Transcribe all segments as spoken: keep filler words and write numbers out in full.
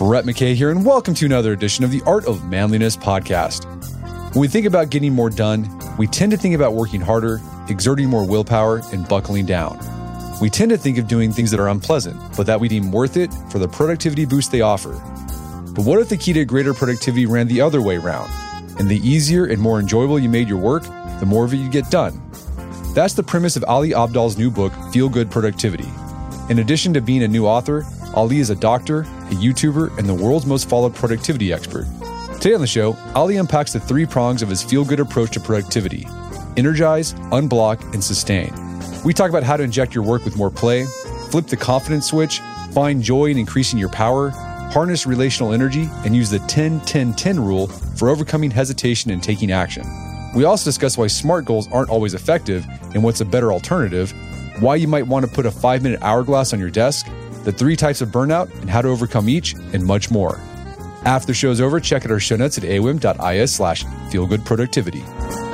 Brett McKay here, and welcome to another edition of the Art of Manliness podcast. When we think about getting more done, we tend to think about working harder, exerting more willpower, and buckling down. We tend to think of doing things that are unpleasant, but that we deem worth it for the productivity boost they offer. But what if the key to greater productivity ran the other way around? And the easier and more enjoyable you made your work, the more of it you get done. That's the premise of Ali Abdaal's new book, Feel Good Productivity. In addition to being a new author, Ali is a doctor, a YouTuber, and the world's most followed productivity expert. Today on the show, Ali unpacks the three prongs of his feel-good approach to productivity: energize, unblock, and sustain. We talk about how to inject your work with more play, flip the confidence switch, find joy in increasing your power, harness relational energy, and use the ten ten ten rule for overcoming hesitation and taking action. We also discuss why SMART goals aren't always effective and what's a better alternative, why you might want to put a five-minute hourglass on your desk, the three types of burnout and how to overcome each, and much more. After the show's over, check out our show notes at awim.is slash feelgoodproductivity.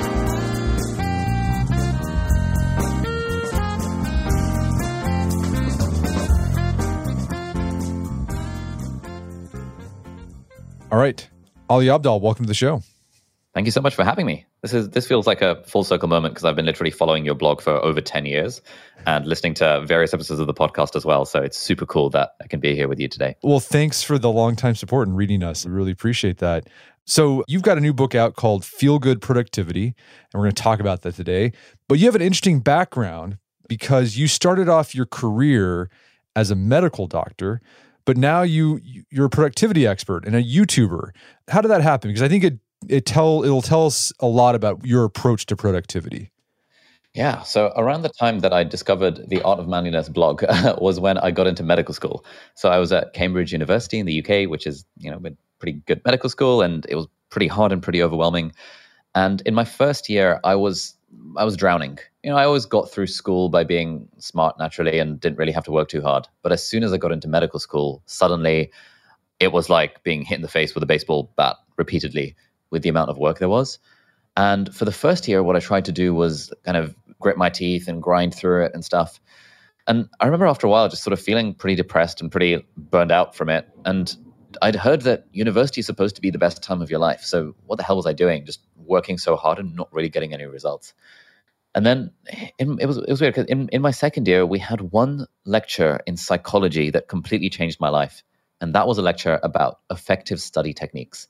All right. Ali Abdaal, welcome to the show. Thank you so much for having me. This is this feels like a full circle moment because I've been literally following your blog for over ten years and listening to various episodes of the podcast as well. So it's super cool that I can be here with you today. Well, thanks for the long-time support and reading us. I really appreciate that. So you've got a new book out called Feel Good Productivity, and we're going to talk about that today. But you have an interesting background because you started off your career as a medical doctor, but now you you're a productivity expert and a YouTuber. How did that happen? Because I think it it tell it'll tell us a lot about your approach to productivity. Yeah. So around the time that I discovered the Art of Manliness blog was when I got into medical school. So I was at Cambridge University in the U K, which is, you know, a pretty good medical school, and it was pretty hard and pretty overwhelming. And in my first year, I was I was drowning. You know, I always got through school by being smart naturally and didn't really have to work too hard. But as soon as I got into medical school, suddenly it was like being hit in the face with a baseball bat repeatedly with the amount of work there was. And for the first year, what I tried to do was kind of grit my teeth and grind through it and stuff. And I remember after a while just sort of feeling pretty depressed and pretty burned out from it. And I'd heard that university is supposed to be the best time of your life. So what the hell was I doing? Just working so hard and not really getting any results. And then in, it was it was weird because in, in my second year, we had one lecture in psychology that completely changed my life. And that was a lecture about effective study techniques.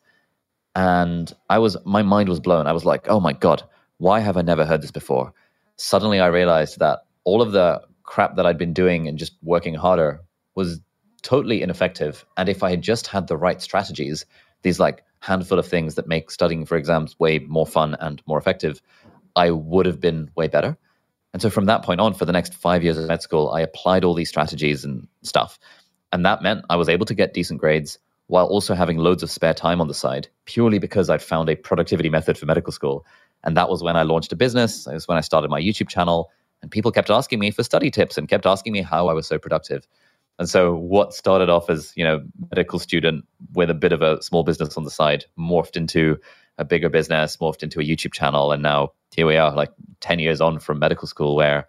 And I was, my mind was blown. I was like, oh my God, why have I never heard this before? Suddenly I realized that all of the crap that I'd been doing and just working harder was totally ineffective. And if I had just had the right strategies, these like handful of things that make studying for exams way more fun and more effective, I would have been way better. And so from that point on, for the next five years of med school, I applied all these strategies and stuff. And that meant I was able to get decent grades while also having loads of spare time on the side, purely because I'd found a productivity method for medical school. And that was when I launched a business. It was when I started my YouTube channel, and people kept asking me for study tips and kept asking me how I was so productive. And so what started off as, you know, medical student with a bit of a small business on the side morphed into a bigger business, morphed into a YouTube channel. And now here we are, like ten years on from medical school, where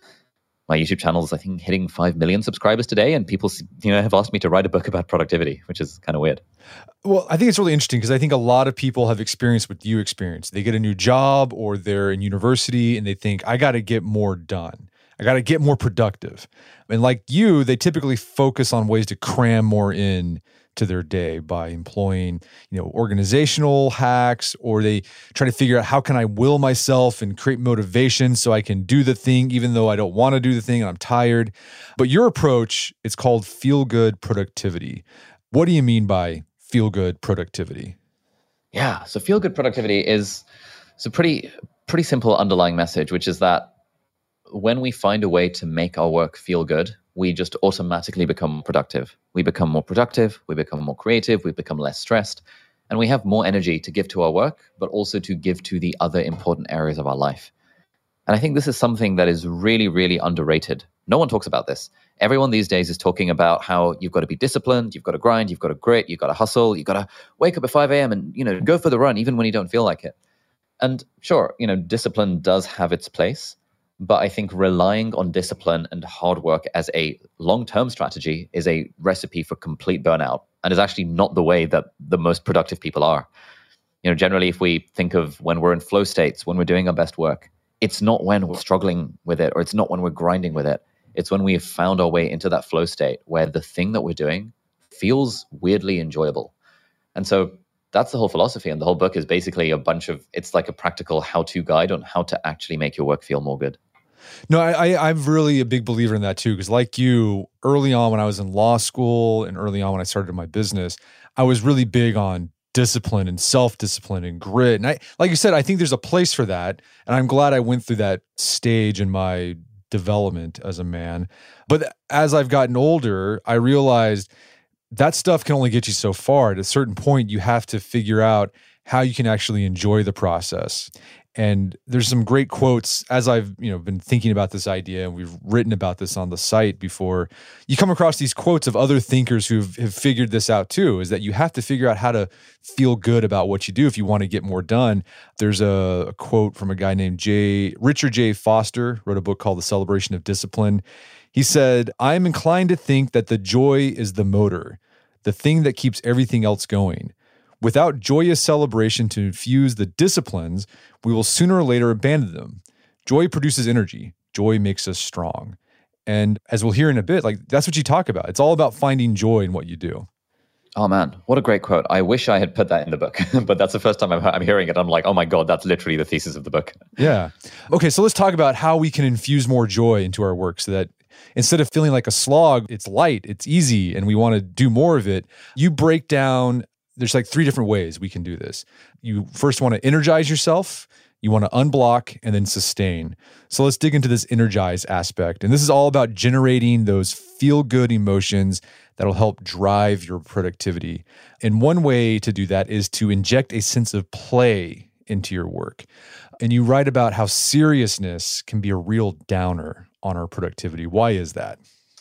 my YouTube channel is, I think, hitting five million subscribers today. And people, you know, have asked me to write a book about productivity, which is kind of weird. Well, I think it's really interesting because I think a lot of people have experienced what you experienced. They get a new job or they're in university and they think, I got to get more done. I got to get more productive. And like you, they typically focus on ways to cram more in to their day by employing, you know, organizational hacks, or they try to figure out how can I will myself and create motivation so I can do the thing even though I don't want to do the thing and I'm tired. But your approach, it's called Feel Good Productivity. What do you mean by feel good productivity? Yeah, so feel good productivity is it's a pretty pretty simple underlying message, which is that when we find a way to make our work feel good, we just automatically become productive. We become more productive, we become more creative, we become less stressed, and we have more energy to give to our work, but also to give to the other important areas of our life. And I think this is something that is really, really underrated. No one talks about this. Everyone these days is talking about how you've got to be disciplined, you've got to grind, you've got to grit, you've got to hustle, you've got to wake up at five a.m. and, you know, go for the run even when you don't feel like it. And sure, you know, discipline does have its place, But I think relying on discipline and hard work as a long-term strategy is a recipe for complete burnout and is actually not the way that the most productive people are. You know, generally, if we think of when we're in flow states, when we're doing our best work, it's not when we're struggling with it or it's not when we're grinding with it. It's when we have found our way into that flow state where the thing that we're doing feels weirdly enjoyable. And so that's the whole philosophy. And the whole book is basically a bunch of, it's like a practical how-to guide on how to actually make your work feel more good. No, I, I, I'm really a big believer in that too, because like you, early on when I was in law school and early on when I started my business, I was really big on discipline and self-discipline and grit. And I, like you said, I think there's a place for that. And I'm glad I went through that stage in my development as a man. But as I've gotten older, I realized that stuff can only get you so far. At a certain point, you have to figure out how you can actually enjoy the process. And there's some great quotes as I've, you know, been thinking about this idea, and we've written about this on the site before. You come across these quotes of other thinkers who have figured this out too, is that you have to figure out how to feel good about what you do if you want to get more done. There's a, a quote from a guy named J. Richard J. Foster, wrote a book called The Celebration of Discipline. He said, "I am inclined to think that the joy is the motor, the thing that keeps everything else going. Without joyous celebration to infuse the disciplines, we will sooner or later abandon them. Joy produces energy. Joy makes us strong." And as we'll hear in a bit, like that's what you talk about. It's all about finding joy in what you do. Oh man, what a great quote. I wish I had put that in the book, but that's the first time I'm, I'm hearing it. I'm like, oh my God, that's literally the thesis of the book. Yeah. Okay, so let's talk about how we can infuse more joy into our work so that instead of feeling like a slog, it's light, it's easy, and we want to do more of it. You break down, there's like three different ways we can do this. You first want to energize yourself, you want to unblock, and then sustain. So let's dig into this energize aspect. And this is all about generating those feel-good emotions that'll help drive your productivity. And one way to do that is to inject a sense of play into your work. And you write about how seriousness can be a real downer on our productivity. Why is that?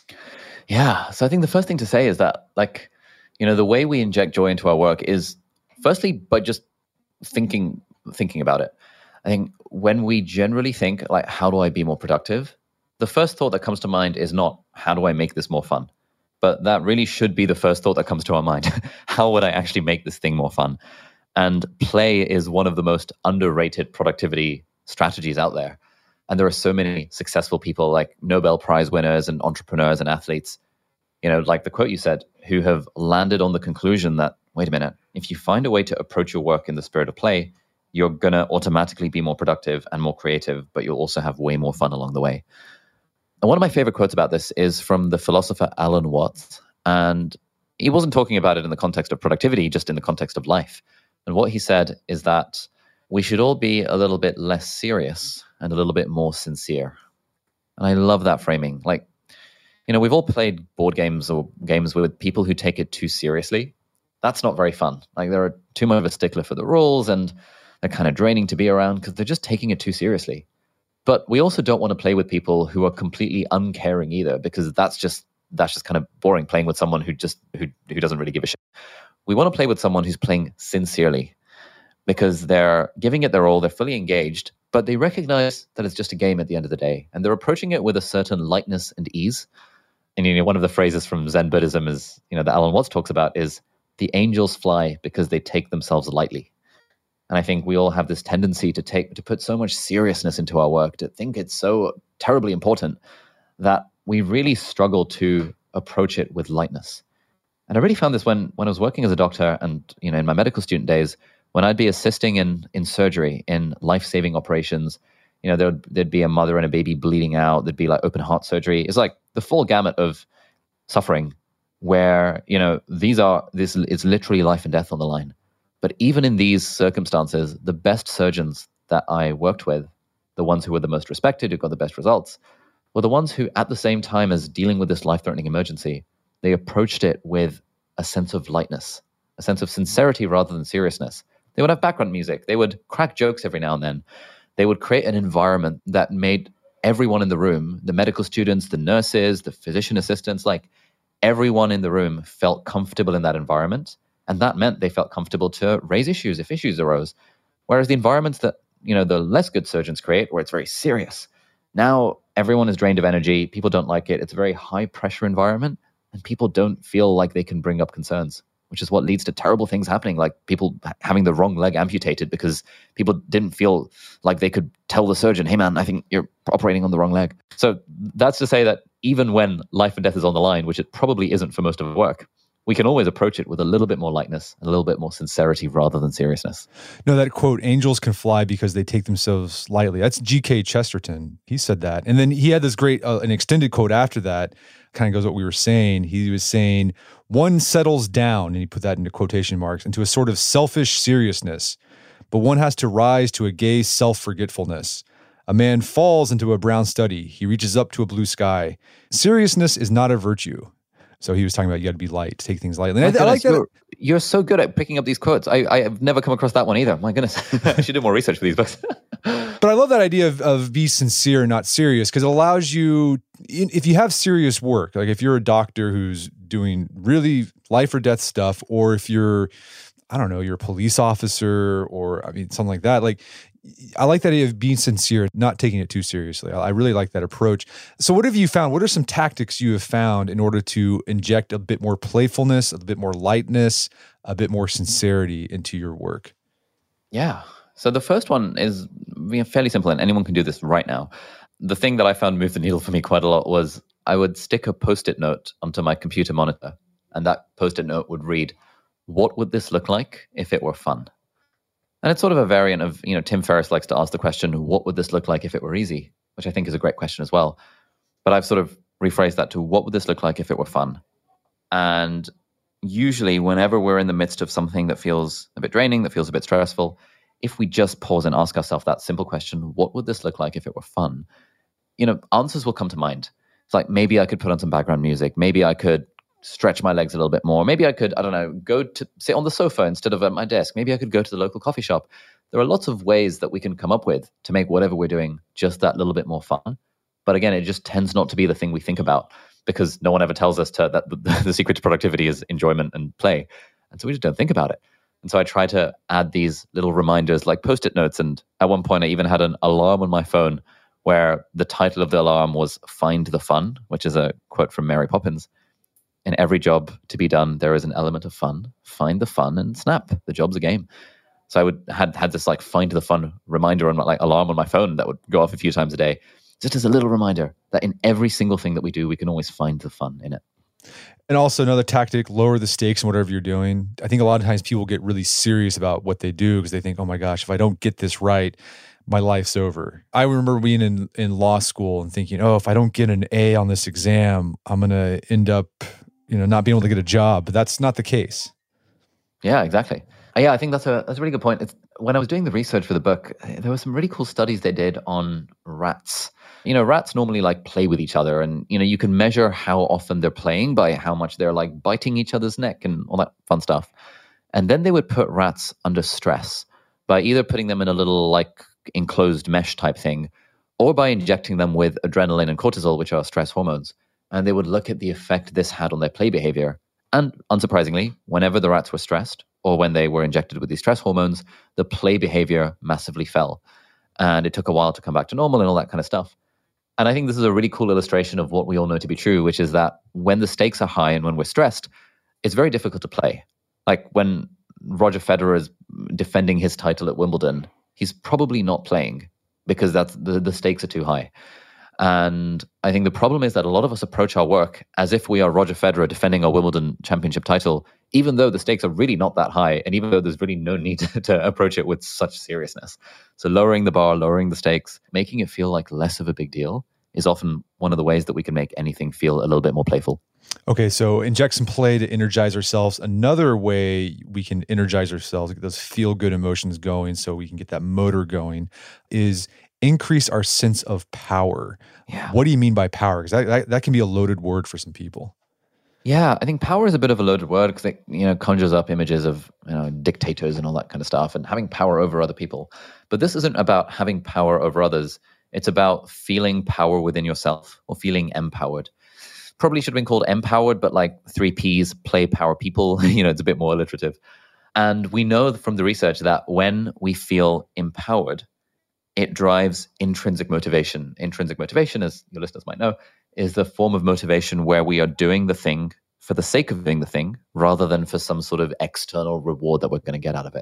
Yeah. So I think the first thing to say is that, like, you know, the way we inject joy into our work is firstly by just thinking thinking about it. I think when we generally think, like, how do I be more productive? The first thought that comes to mind is not, how do I make this more fun? But that really should be the first thought that comes to our mind. How would I actually make this thing more fun? And play is one of the most underrated productivity strategies out there. And there are so many successful people like Nobel Prize winners and entrepreneurs and athletes, you know, like the quote you said, who have landed on the conclusion that, wait a minute, if you find a way to approach your work in the spirit of play, you're going to automatically be more productive and more creative, but you'll also have way more fun along the way. And one of my favorite quotes about this is from the philosopher Alan Watts. And he wasn't talking about it in the context of productivity, just in the context of life. And what he said is that we should all be a little bit less serious and a little bit more sincere. And I love that framing. Like, you know, we've all played board games or games with people who take it too seriously. That's not very fun. Like, they're too much of a stickler for the rules and they're kind of draining to be around because they're just taking it too seriously. But we also don't want to play with people who are completely uncaring either, because that's just that's just kind of boring, playing with someone who just who who doesn't really give a shit. We want to play with someone who's playing sincerely, because they're giving it their all, they're fully engaged, but they recognize that it's just a game at the end of the day, and they're approaching it with a certain lightness and ease. And, you know, one of the phrases from Zen Buddhism is, you know, that Alan Watts talks about is, the angels fly because they take themselves lightly. And I think we all have this tendency to take to put so much seriousness into our work, to think it's so terribly important, that we really struggle to approach it with lightness. And I really found this when when I was working as a doctor and, you know, in my medical student days, when I'd be assisting in in surgery, in life-saving operations, you know, there'd, there'd be a mother and a baby bleeding out, there'd be like open heart surgery. It's like the full gamut of suffering where, you know, these are, this is literally life and death on the line. But even in these circumstances, the best surgeons that I worked with, the ones who were the most respected, who got the best results, were the ones who, at the same time as dealing with this life-threatening emergency, they approached it with a sense of lightness, a sense of sincerity rather than seriousness. They would have background music. They would crack jokes every now and then. They would create an environment that made everyone in the room, the medical students, the nurses, the physician assistants, like everyone in the room felt comfortable in that environment. And that meant they felt comfortable to raise issues if issues arose. Whereas the environments that, you know, the less good surgeons create, where it's very serious, Now everyone is drained of energy. People don't like it. It's a very high pressure environment, and people don't feel like they can bring up concerns, which is what leads to terrible things happening, like people having the wrong leg amputated because people didn't feel like they could tell the surgeon, hey man, I think you're operating on the wrong leg. So that's to say that even when life and death is on the line, which it probably isn't for most of the work, we can always approach it with a little bit more lightness and a little bit more sincerity rather than seriousness. No, that quote, angels can fly because they take themselves lightly. That's G K Chesterton. He said that. And then he had this great, uh, an extended quote after that, kind of goes what we were saying. He was saying, one settles down, and he put that into quotation marks, into a sort of selfish seriousness, but one has to rise to a gay self-forgetfulness. A man falls into a brown study. He reaches up to a blue sky. Seriousness is not a virtue. So he was talking about you got to be light, take things lightly. I, I, I like that. You're, you're so good at picking up these quotes. I, I have never come across that one either. My goodness. I should do more research for these books. But I love that idea of, of be sincere and not serious, because it allows you, if you have serious work, like if you're a doctor who's doing really life or death stuff, or if you're, I don't know, you're a police officer or I mean, something like that, like I like that idea of being sincere, not taking it too seriously. I really like that approach. So what have you found? What are some tactics you have found in order to inject a bit more playfulness, a bit more lightness, a bit more sincerity into your work? Yeah. So the first one is fairly simple, and anyone can do this right now. The thing that I found moved the needle for me quite a lot was I would stick a Post-it note onto my computer monitor, and that Post-it note would read, what would this look like if it were fun? And it's sort of a variant of, you know, Tim Ferriss likes to ask the question, what would this look like if it were easy? Which I think is a great question as well. But I've sort of rephrased that to, what would this look like if it were fun? And usually whenever we're in the midst of something that feels a bit draining, that feels a bit stressful, if we just pause and ask ourselves that simple question, what would this look like if it were fun? You know, answers will come to mind. It's like, maybe I could put on some background music. Maybe I could stretch my legs a little bit more. Maybe I could, I don't know, go to sit on the sofa instead of at my desk. Maybe I could go to the local coffee shop. There are lots of ways that we can come up with to make whatever we're doing just that little bit more fun. But again, it just tends not to be the thing we think about, because no one ever tells us to, that the, the secret to productivity is enjoyment and play. And so we just don't think about it. And so I try to add these little reminders like Post-it notes. And at one point I even had an alarm on my phone where the title of the alarm was Find the Fun, which is a quote from Mary Poppins. In every job to be done, there is an element of fun. Find the fun and snap. The job's a game. So I would had had this like find the fun reminder on my like alarm on my phone that would go off a few times a day, just as a little reminder that in every single thing that we do, we can always find the fun in it. And also another tactic, lower the stakes in whatever you're doing. I think a lot of times people get really serious about what they do because they think, oh my gosh, if I don't get this right, my life's over. I remember being in, in law school and thinking, oh, if I don't get an A on this exam, I'm going to end up, you know, not being able to get a job. But that's not the case. Yeah, exactly. Yeah, I think that's a that's a really good point. It's, when I was doing the research for the book, there were some really cool studies they did on rats. You know, rats normally like play with each other, and you know, you can measure how often they're playing by how much they're like biting each other's neck and all that fun stuff. And then they would put rats under stress by either putting them in a little like enclosed mesh type thing, or by injecting them with adrenaline and cortisol, which are stress hormones. And they would look at the effect this had on their play behavior. And unsurprisingly, whenever the rats were stressed, or when they were injected with these stress hormones, the play behavior massively fell. And it took a while to come back to normal and all that kind of stuff. And I think this is a really cool illustration of what we all know to be true, which is that when the stakes are high and when we're stressed, it's very difficult to play. Like when Roger Federer is defending his title at Wimbledon, he's probably not playing because that's the, the stakes are too high. And I think the problem is that a lot of us approach our work as if we are Roger Federer defending a Wimbledon championship title, even though the stakes are really not that high, and even though there's really no need to, to approach it with such seriousness. So lowering the bar, lowering the stakes, making it feel like less of a big deal is often one of the ways that we can make anything feel a little bit more playful. Okay, so inject some play to energize ourselves. Another way we can energize ourselves, get those feel-good emotions going so we can get that motor going, is increase our sense of power. Yeah. What do you mean by power? Because that, that, that can be a loaded word for some people. Yeah, I think power is a bit of a loaded word because it, you know, conjures up images of, you know, dictators and all that kind of stuff and having power over other people. But this isn't about having power over others. It's about feeling power within yourself or feeling empowered. Probably should have been called empowered, but like three P's, play, power, people. You know, it's a bit more alliterative. And we know from the research that when we feel empowered, it drives intrinsic motivation. Intrinsic motivation, as your listeners might know, is the form of motivation where we are doing the thing for the sake of doing the thing rather than for some sort of external reward that we're going to get out of it.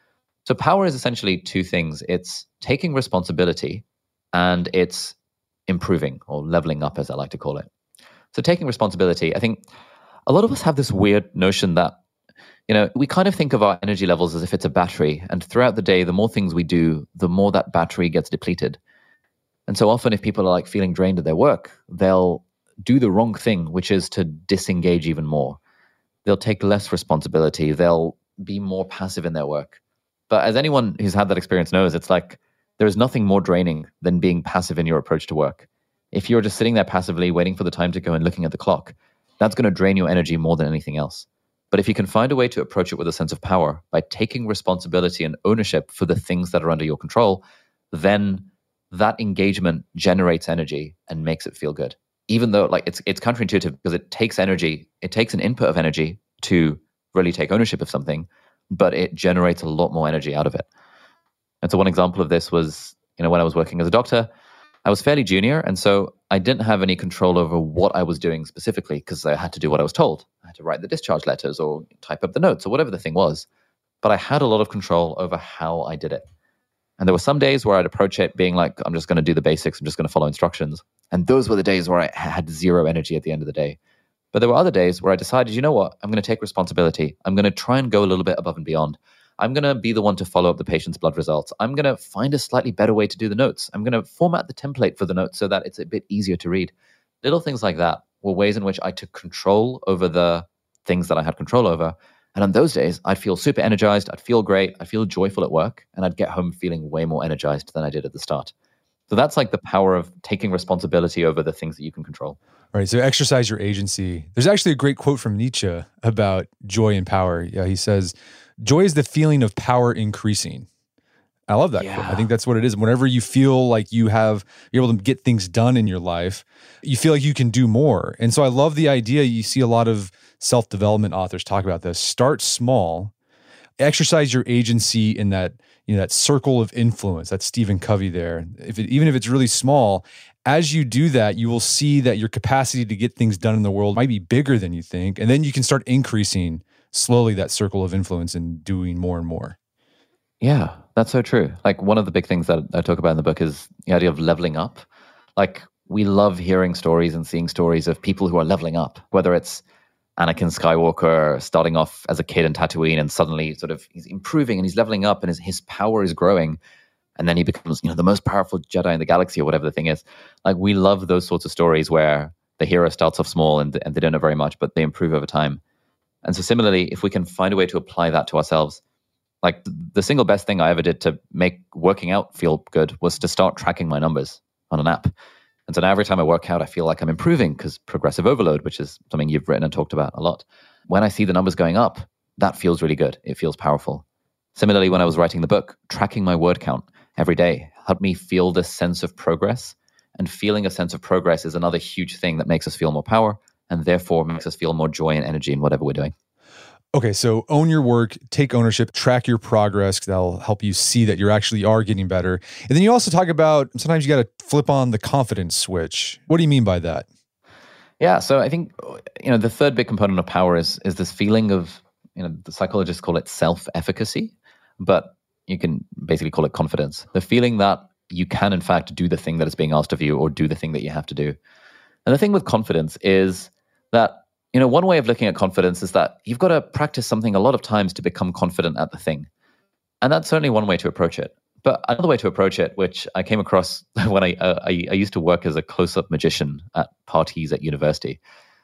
So power is essentially two things. It's taking responsibility and it's improving or leveling up, as I like to call it. So taking responsibility, I think a lot of us have this weird notion that, you know, we kind of think of our energy levels as if it's a battery. And throughout the day, the more things we do, the more that battery gets depleted. And so often if people are like feeling drained at their work, they'll do the wrong thing, which is to disengage even more. They'll take less responsibility. They'll be more passive in their work. But as anyone who's had that experience knows, it's like there is nothing more draining than being passive in your approach to work. If you're just sitting there passively waiting for the time to go and looking at the clock, that's going to drain your energy more than anything else. But if you can find a way to approach it with a sense of power by taking responsibility and ownership for the things that are under your control, then that engagement generates energy and makes it feel good. Even though like it's it's counterintuitive because it takes energy, it takes an input of energy to really take ownership of something, but it generates a lot more energy out of it. And so one example of this was, you know, when I was working as a doctor, I was fairly junior, and so I didn't have any control over what I was doing specifically because I had to do what I was told. I had to write the discharge letters or type up the notes or whatever the thing was. But I had a lot of control over how I did it. And there were some days where I'd approach it being like, I'm just going to do the basics. I'm just going to follow instructions. And those were the days where I had zero energy at the end of the day. But there were other days where I decided, you know what? I'm going to take responsibility. I'm going to try and go a little bit above and beyond. I'm going to be the one to follow up the patient's blood results. I'm going to find a slightly better way to do the notes. I'm going to format the template for the notes so that it's a bit easier to read. Little things like that were ways in which I took control over the things that I had control over. And on those days, I'd feel super energized. I'd feel great. I'd feel joyful at work. And I'd get home feeling way more energized than I did at the start. So that's like the power of taking responsibility over the things that you can control. Right. So exercise your agency. There's actually a great quote from Nietzsche about joy and power. Yeah, he says, joy is the feeling of power increasing. I love that Yeah. quote. I think that's what it is. Whenever you feel like you have, you're able to get things done in your life, you feel like you can do more. And so I love the idea. You see a lot of self-development authors talk about this. Start small, exercise your agency in that, you know, that circle of influence. That's Stephen Covey there. If it, even if it's really small, as you do that, you will see that your capacity to get things done in the world might be bigger than you think. And then you can start increasing slowly that circle of influence and doing more and more. Yeah, that's so true. Like one of the big things that I talk about in the book is the idea of leveling up. Like we love hearing stories and seeing stories of people who are leveling up, whether it's Anakin Skywalker starting off as a kid in Tatooine and suddenly sort of he's improving and he's leveling up and his, his power is growing. And then he becomes, you know, the most powerful Jedi in the galaxy or whatever the thing is. Like we love those sorts of stories where the hero starts off small and, and they don't know very much, but they improve over time. And so similarly, if we can find a way to apply that to ourselves, like the single best thing I ever did to make working out feel good was to start tracking my numbers on an app. And so now every time I work out, I feel like I'm improving because progressive overload, which is something you've written and talked about a lot. When I see the numbers going up, that feels really good. It feels powerful. Similarly, when I was writing the book, tracking my word count every day helped me feel this sense of progress. And feeling a sense of progress is another huge thing that makes us feel more power and therefore makes us feel more joy and energy in whatever we're doing. Okay, so own your work, take ownership, track your progress. That'll help you see that you actually are getting better. And then you also talk about sometimes you got to flip on the confidence switch. What do you mean by that? Yeah, so I think, you know, the third big component of power is is this feeling of, you know, the psychologists call it self-efficacy, but you can basically call it confidence. The feeling that you can, in fact, do the thing that is being asked of you or do the thing that you have to do. And the thing with confidence is that, you know, one way of looking at confidence is that you've got to practice something a lot of times to become confident at the thing. And that's certainly one way to approach it. But another way to approach it, which I came across when I, uh, I, I used to work as a close-up magician at parties at university.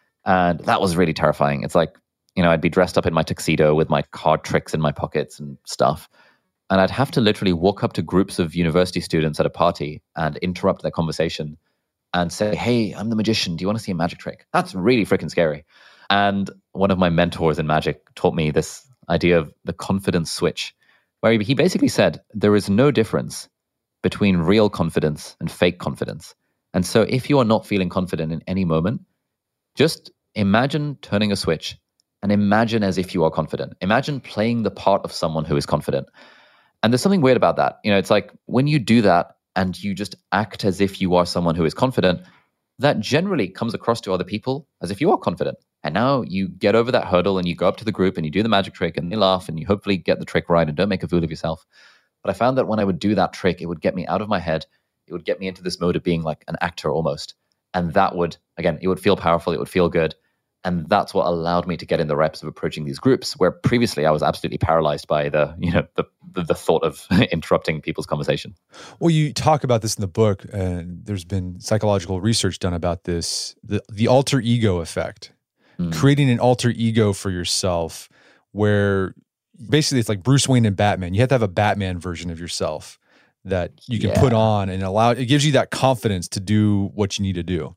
And that was really terrifying. It's like, you know, I'd be dressed up in my tuxedo with my card tricks in my pockets and stuff. And I'd have to literally walk up to groups of university students at a party and interrupt their conversation and say, hey, I'm the magician. Do you want to see a magic trick? That's really freaking scary. And one of my mentors in magic taught me this idea of the confidence switch, where he basically said, there is no difference between real confidence and fake confidence. And so if you are not feeling confident in any moment, just imagine turning a switch and imagine as if you are confident. Imagine playing the part of someone who is confident. And there's something weird about that. You know, it's like when you do that, and you just act as if you are someone who is confident, that generally comes across to other people as if you are confident. And now you get over that hurdle and you go up to the group and you do the magic trick and they laugh and you hopefully get the trick right and don't make a fool of yourself. But I found that when I would do that trick, it would get me out of my head. It would get me into this mode of being like an actor almost. And that would, again, it would feel powerful. It would feel good. And that's what allowed me to get in the reps of approaching these groups, where previously I was absolutely paralyzed by the, you know, the the, the thought of interrupting people's conversation. Well, you talk about this in the book, and there's been psychological research done about this, the, the alter ego effect, mm. creating an alter ego for yourself, where basically it's like Bruce Wayne and Batman. You have to have a Batman version of yourself that you can yeah. put on and allow, it gives you that confidence to do what you need to do.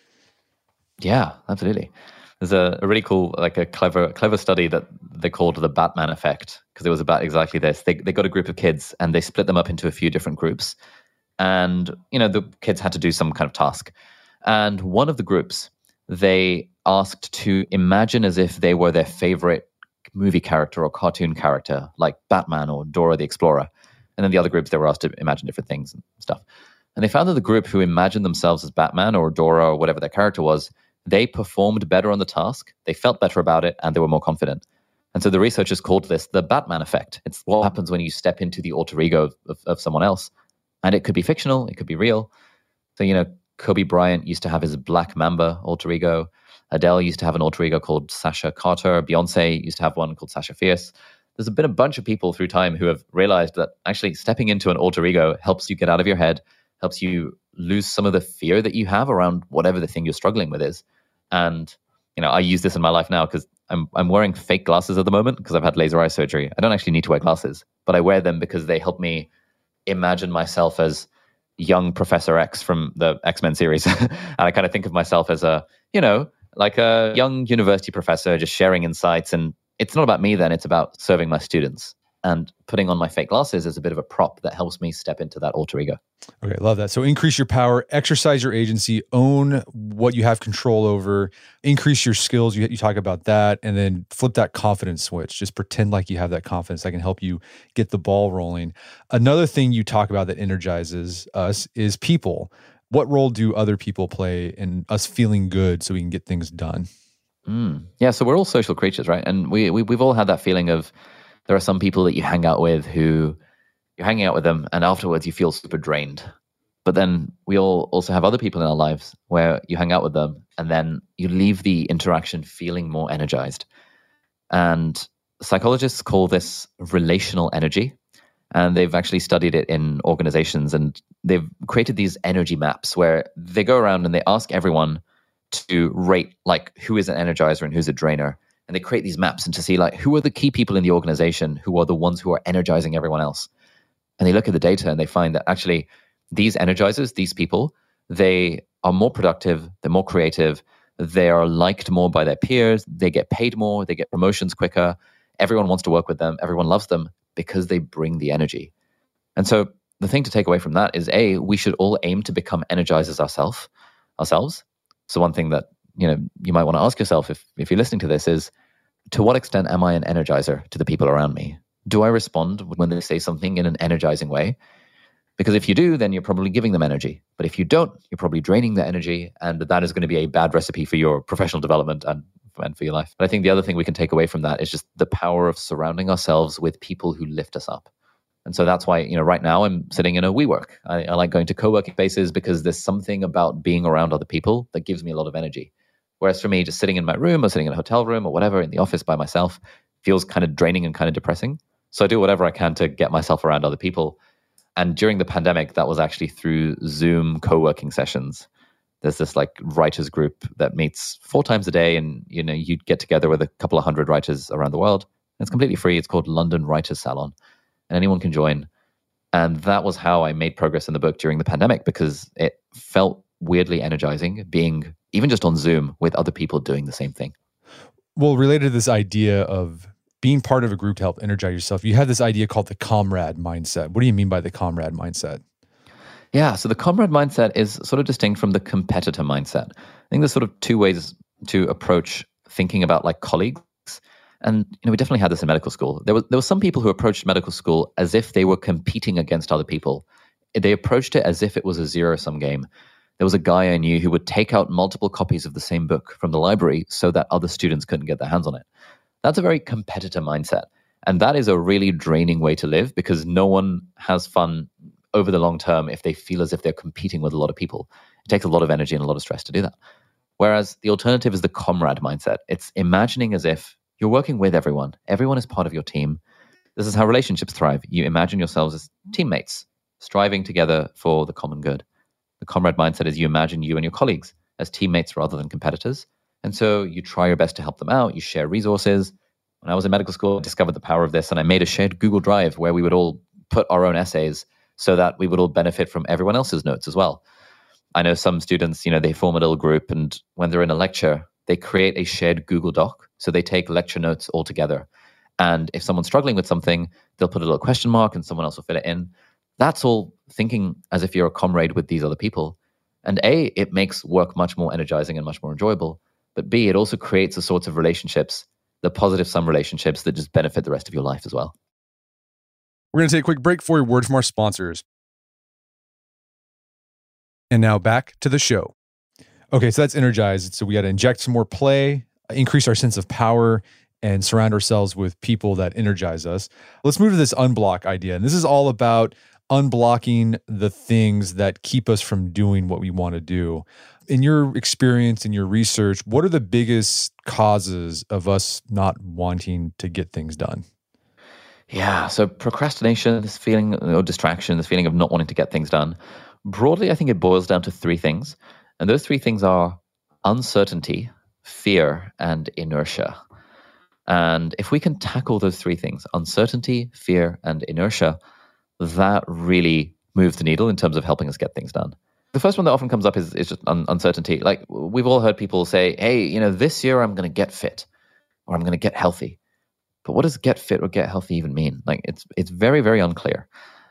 Yeah, absolutely. There's a, a really cool, like a clever, clever study that they called the Batman effect, because it was about exactly this. They they got a group of kids and they split them up into a few different groups, and you know the kids had to do some kind of task. And one of the groups, they asked to imagine as if they were their favorite movie character or cartoon character, like Batman or Dora the Explorer. And then the other groups, they were asked to imagine different things and stuff. And they found that the group who imagined themselves as Batman or Dora or whatever their character was, they performed better on the task, they felt better about it, and they were more confident. And so the researchers called this the Batman effect. It's what happens when you step into the alter ego of, of, of someone else. And it could be fictional, it could be real. So, you know, Kobe Bryant used to have his Black Mamba alter ego. Adele used to have an alter ego called Sasha Carter. Beyonce used to have one called Sasha Fierce. There's been a bunch of people through time who have realized that actually stepping into an alter ego helps you get out of your head, helps you lose some of the fear that you have around whatever the thing you're struggling with is. And, you know, I use this in my life now because I'm I'm wearing fake glasses at the moment because I've had laser eye surgery. I don't actually need to wear glasses, but I wear them because they help me imagine myself as young Professor X from the X-Men series. And I kind of think of myself as a, you know, like a young university professor just sharing insights. And it's not about me then, it's about serving my students. And putting on my fake glasses is a bit of a prop that helps me step into that alter ego. Okay, love that. So increase your power, exercise your agency, own what you have control over, increase your skills. You, you talk about that, and then flip that confidence switch. Just pretend like you have that confidence that can help you get the ball rolling. Another thing you talk about that energizes us is people. What role do other people play in us feeling good so we can get things done? Mm. Yeah, so we're all social creatures, right? And we, we we've all had that feeling of, there are some people that you hang out with who you're hanging out with them and afterwards you feel super drained. But then we all also have other people in our lives where you hang out with them and then you leave the interaction feeling more energized. And psychologists call this relational energy. And they've actually studied it in organizations, and they've created these energy maps where they go around and they ask everyone to rate like who is an energizer and who's a drainer. And they create these maps and to see like who are the key people in the organization who are the ones who are energizing everyone else. And they look at the data and they find that actually these energizers, these people, they are more productive, they're more creative, they are liked more by their peers, they get paid more, they get promotions quicker, everyone wants to work with them, everyone loves them because they bring the energy. And so the thing to take away from that is A, we should all aim to become energizers ourselves. ourselves. So one thing that you know, you might want to ask yourself if, if you're listening to this is, to what extent am I an energizer to the people around me? Do I respond when they say something in an energizing way? Because if you do, then you're probably giving them energy. But if you don't, you're probably draining the energy, and that is going to be a bad recipe for your professional development and, and for your life. But I think the other thing we can take away from that is just the power of surrounding ourselves with people who lift us up. And so that's why, you know, right now I'm sitting in a WeWork. I, I like going to co-working spaces because there's something about being around other people that gives me a lot of energy. Whereas for me, just sitting in my room or sitting in a hotel room or whatever in the office by myself feels kind of draining and kind of depressing. So I do whatever I can to get myself around other people. And during the pandemic, that was actually through Zoom co-working sessions. There's this like writers group that meets four times a day, and you know you get together with a couple of hundred writers around the world. And it's completely free. It's called London Writers Salon, and anyone can join. And that was how I made progress in the book during the pandemic, because it felt weirdly energizing being even just on Zoom with other people doing the same thing. Well, related to this idea of being part of a group to help energize yourself, you have this idea called the comrade mindset. What do you mean by the comrade mindset? Yeah, so the comrade mindset is sort of distinct from the competitor mindset. I think there's sort of two ways to approach thinking about like colleagues. And you know, we definitely had this in medical school. There was there were some people who approached medical school as if they were competing against other people they approached it as if it was a zero-sum game. There was a guy I knew who would take out multiple copies of the same book from the library so that other students couldn't get their hands on it. That's a very competitor mindset. And that is a really draining way to live, because no one has fun over the long term if they feel as if they're competing with a lot of people. It takes a lot of energy and a lot of stress to do that. Whereas the alternative is the comrade mindset. It's imagining as if you're working with everyone. Everyone is part of your team. This is how relationships thrive. You imagine yourselves as teammates, striving together for the common good. The comrade mindset is you imagine you and your colleagues as teammates rather than competitors. And so you try your best to help them out. You share resources. When I was in medical school, I discovered the power of this, and I made a shared Google Drive where we would all put our own essays so that we would all benefit from everyone else's notes as well. I know some students, you know, they form a little group, and when they're in a lecture, they create a shared Google Doc. So they take lecture notes all together. And if someone's struggling with something, they'll put a little question mark and someone else will fill it in. That's all thinking as if you're a comrade with these other people. And A, it makes work much more energizing and much more enjoyable. But B, it also creates the sorts of relationships, the positive sum relationships that just benefit the rest of your life as well. We're going to take a quick break for a word from our sponsors. And now back to the show. Okay, so that's energized. So we got to inject some more play, increase our sense of power, and surround ourselves with people that energize us. Let's move to this unblock idea. And this is all about unblocking the things that keep us from doing what we want to do. In your experience, in your research, what are the biggest causes of us not wanting to get things done? Yeah, so procrastination, this feeling or distraction, this feeling of not wanting to get things done. Broadly, I think it boils down to three things. And those three things are uncertainty, fear, and inertia. And if we can tackle those three things, uncertainty, fear, and inertia, that really moves the needle in terms of helping us get things done. The first one that often comes up is, is just un- uncertainty. Like, we've all heard people say, hey, you know, this year I'm going to get fit, or I'm going to get healthy. But what does get fit or get healthy even mean? Like, it's it's very, very unclear.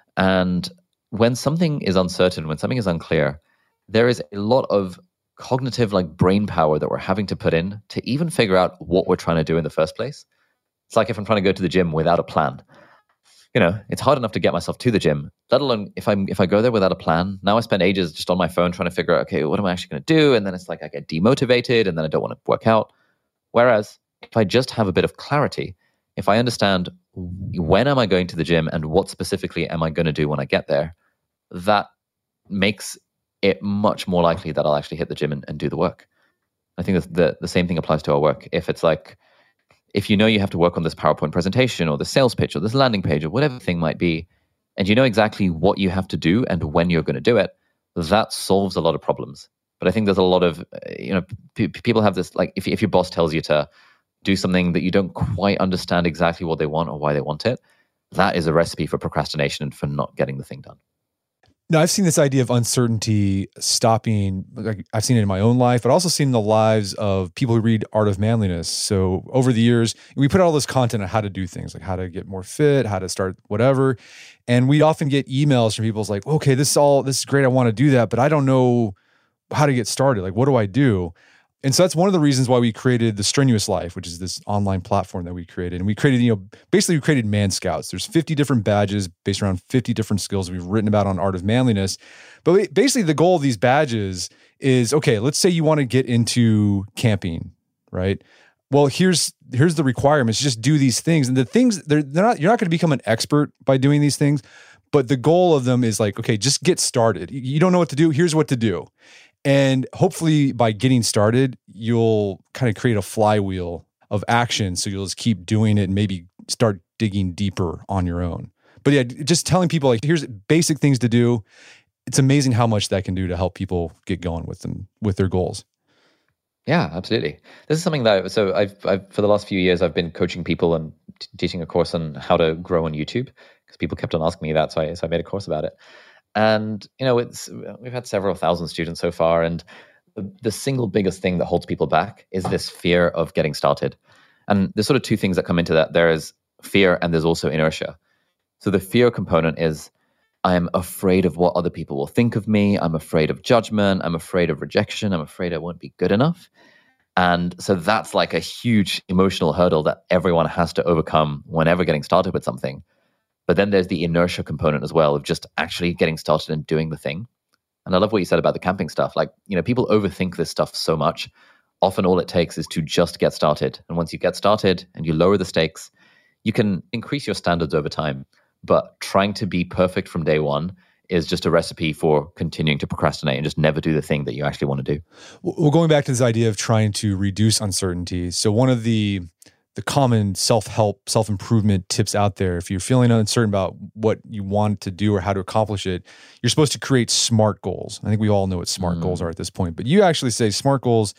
And when something is uncertain, when something is unclear, there is a lot of cognitive, like, brain power that we're having to put in to even figure out what we're trying to do in the first place. It's like if I'm trying to go to the gym without a plan. You know, it's hard enough to get myself to the gym, let alone if I'm if I go there without a plan. Now I spend ages just on my phone trying to figure out, okay, what am I actually going to do? And then it's like I get demotivated, and then I don't want to work out. Whereas if I just have a bit of clarity, if I understand when am I going to the gym and what specifically am I going to do when I get there, that makes it much more likely that I'll actually hit the gym and, and do the work. I think the, the same thing applies to our work. If it's like, if you know you have to work on this PowerPoint presentation or the sales pitch or this landing page or whatever the thing might be, and you know exactly what you have to do and when you're going to do it, that solves a lot of problems. But I think there's a lot of, you know, p- people have this, like, if, if your boss tells you to do something that you don't quite understand exactly what they want or why they want it, that is a recipe for procrastination and for not getting the thing done. Now, I've seen this idea of uncertainty stopping, like I've seen it in my own life, but also seen in the lives of people who read Art of Manliness. So over the years, we put out all this content on how to do things, like how to get more fit, how to start whatever. And we often get emails from people like, okay, this is all, this is great. I want to do that, but I don't know how to get started. Like, what do I do? And so that's one of the reasons why we created The Strenuous Life, which is this online platform that we created. And we created, you know, basically we created Man Scouts. There's fifty different badges based around fifty different skills we've written about on Art of Manliness. But basically the goal of these badges is, okay, let's say you want to get into camping, right? Well, here's here's the requirements. Just do these things. And the things, they're, they're not, you're not going to become an expert by doing these things, but the goal of them is like, okay, just get started. You don't know what to do. Here's what to do. And hopefully by getting started, you'll kind of create a flywheel of action. So you'll just keep doing it and maybe start digging deeper on your own. But yeah, just telling people like, here's basic things to do. It's amazing how much that can do to help people get going with them, with their goals. Yeah, absolutely. This is something that, so I've, I've for the last few years, I've been coaching people and t- teaching a course on how to grow on YouTube because people kept on asking me that. So I, so I made a course about it. And, you know, it's we've had several thousand students so far. And the, the single biggest thing that holds people back is this fear of getting started. And there's sort of two things that come into that. There is fear and there's also inertia. So the fear component is I'm afraid of what other people will think of me. I'm afraid of judgment. I'm afraid of rejection. I'm afraid I won't be good enough. And so that's like a huge emotional hurdle that everyone has to overcome whenever getting started with something. But then there's the inertia component as well of just actually getting started and doing the thing. And I love what you said about the camping stuff. Like, you know, people overthink this stuff so much. Often all it takes is to just get started. And once you get started and you lower the stakes, you can increase your standards over time. But trying to be perfect from day one is just a recipe for continuing to procrastinate and just never do the thing that you actually want to do. Well, going back to this idea of trying to reduce uncertainty. So one of the the common self-help, self-improvement tips out there, if you're feeling uncertain about what you want to do or how to accomplish it, you're supposed to create SMART goals. I think we all know what SMART mm. goals are at this point, but you actually say SMART goals,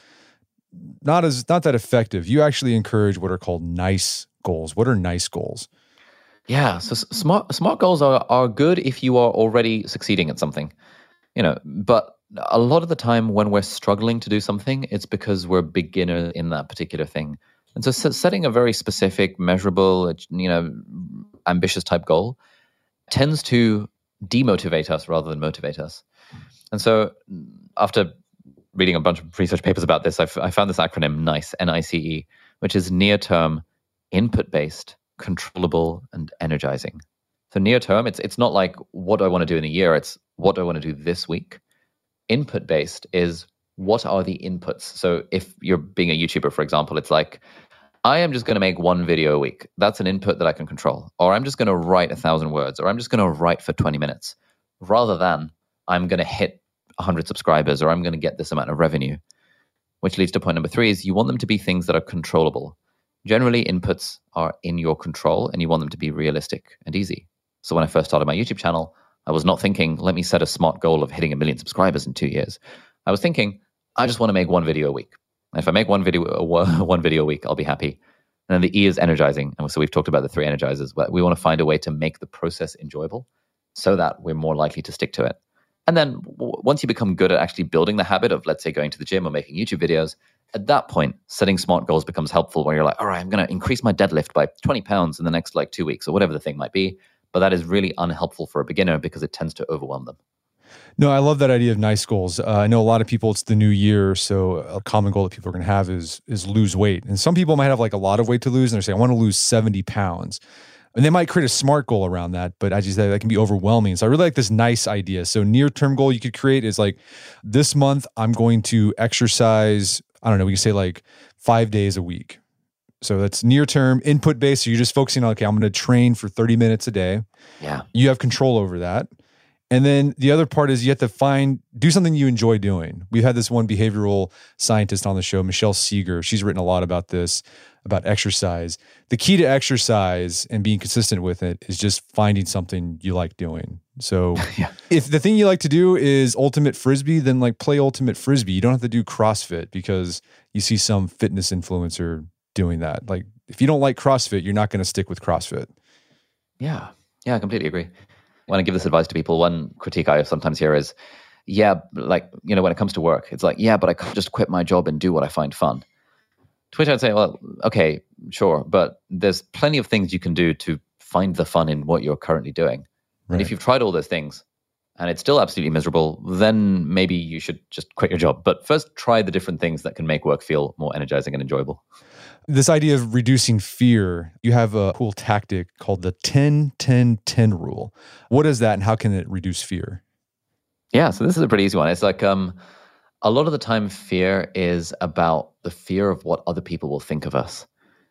not as not that effective. You actually encourage what are called NICE goals. What are NICE goals? Yeah, so smart smart goals are, are good if you are already succeeding at something, you know, but a lot of the time when we're struggling to do something, it's because we're beginner in that particular thing. And so setting a very specific, measurable, you know, ambitious type goal tends to demotivate us rather than motivate us. And so after reading a bunch of research papers about this, I, f- I found this acronym NICE, N I C E, which is near term, input-based, controllable, and energizing. So near term, it's it's not like what do I want to do in a year, it's what do I want to do this week. Input-based is what are the inputs? So if you're being a YouTuber, for example, it's like, I am just going to make one video a week. That's an input that I can control. Or I'm just going to write a thousand words, or I'm just going to write for twenty minutes, rather than I'm going to hit one hundred subscribers, or I'm going to get this amount of revenue. Which leads to point number three is you want them to be things that are controllable. Generally, inputs are in your control, and you want them to be realistic and easy. So when I first started my YouTube channel, I was not thinking, let me set a smart goal of hitting a million subscribers in two years. I was thinking, I just want to make one video a week. If I make one video one video a week, I'll be happy. And then the E is energizing. And so we've talked about the three energizers. But we want to find a way to make the process enjoyable so that we're more likely to stick to it. And then w- once you become good at actually building the habit of, let's say, going to the gym or making YouTube videos, at that point, setting SMART goals becomes helpful where you're like, all right, I'm going to increase my deadlift by twenty pounds in the next like two weeks or whatever the thing might be. But that is really unhelpful for a beginner because it tends to overwhelm them. No, I love that idea of NICE goals. Uh, I know a lot of people, it's the new year, so a common goal that people are going to have is is lose weight. And some people might have like a lot of weight to lose, and they're saying, I want to lose seventy pounds. And they might create a SMART goal around that, but as you said, that can be overwhelming. So I really like this NICE idea. So near-term goal you could create is like, this month I'm going to exercise, I don't know, we can say like five days a week. So that's near-term, input-based. So you're just focusing on, okay, I'm going to train for thirty minutes a day. Yeah. You have control over that. And then the other part is you have to find, do something you enjoy doing. We've had this one behavioral scientist on the show, Michelle Seeger. She's written a lot about this, about exercise. The key to exercise and being consistent with it is just finding something you like doing. So yeah. If the thing you like to do is ultimate Frisbee, then like play ultimate Frisbee. You don't have to do CrossFit because you see some fitness influencer doing that. Like if you don't like CrossFit, you're not going to stick with CrossFit. Yeah. Yeah, I completely agree. When I give this advice to people, one critique I sometimes hear is, yeah, like, you know, when it comes to work, it's like, yeah, but I could just quit my job and do what I find fun. To which I'd say, well, okay, sure, but there's plenty of things you can do to find the fun in what you're currently doing. Right. And if you've tried all those things and it's still absolutely miserable, then maybe you should just quit your job. But first, try the different things that can make work feel more energizing and enjoyable. This idea of reducing fear, you have a cool tactic called the ten ten ten rule. What is that and how can it reduce fear? Yeah, so this is a pretty easy one. It's like um, a lot of the time fear is about the fear of what other people will think of us.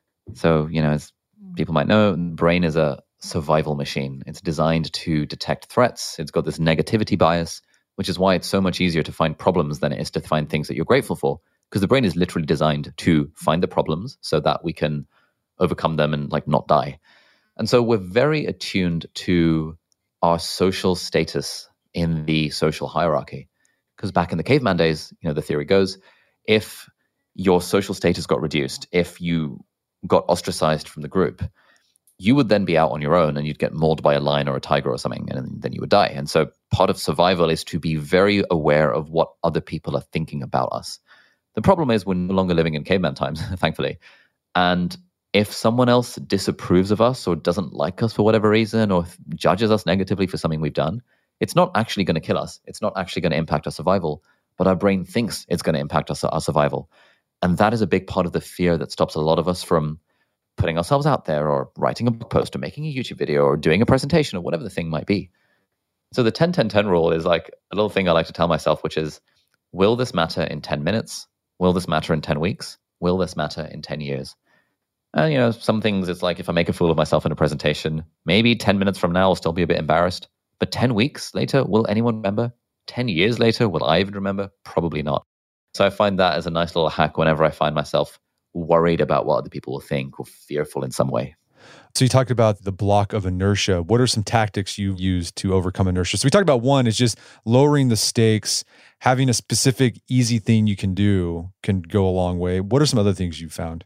So, you know, as people might know, the brain is a survival machine. It's designed to detect threats. It's got this negativity bias, which is why it's so much easier to find problems than it is to find things that you're grateful for. Because the brain is literally designed to find the problems so that we can overcome them and like not die. And so we're very attuned to our social status in the social hierarchy. Because back in the caveman days, you know, the theory goes, if your social status got reduced, if you got ostracized from the group, you would then be out on your own and you'd get mauled by a lion or a tiger or something, and then you would die. And so part of survival is to be very aware of what other people are thinking about us. The problem is we're no longer living in caveman times, thankfully. And if someone else disapproves of us or doesn't like us for whatever reason or judges us negatively for something we've done, it's not actually going to kill us. It's not actually going to impact our survival, but our brain thinks it's going to impact us, our survival. And that is a big part of the fear that stops a lot of us from putting ourselves out there or writing a blog post or making a YouTube video or doing a presentation or whatever the thing might be. So the ten ten ten rule is like a little thing I like to tell myself, which is, will this matter in ten minutes? Will this matter in ten weeks? Will this matter in ten years? And, you know, some things, it's like if I make a fool of myself in a presentation, maybe ten minutes from now I'll still be a bit embarrassed. But ten weeks later, will anyone remember? ten years later, will I even remember? Probably not. So I find that as a nice little hack whenever I find myself worried about what other people will think or fearful in some way. So you talked about the block of inertia. What are some tactics you use to overcome inertia? So we talked about one is just lowering the stakes, having a specific easy thing you can do can go a long way. What are some other things you've found?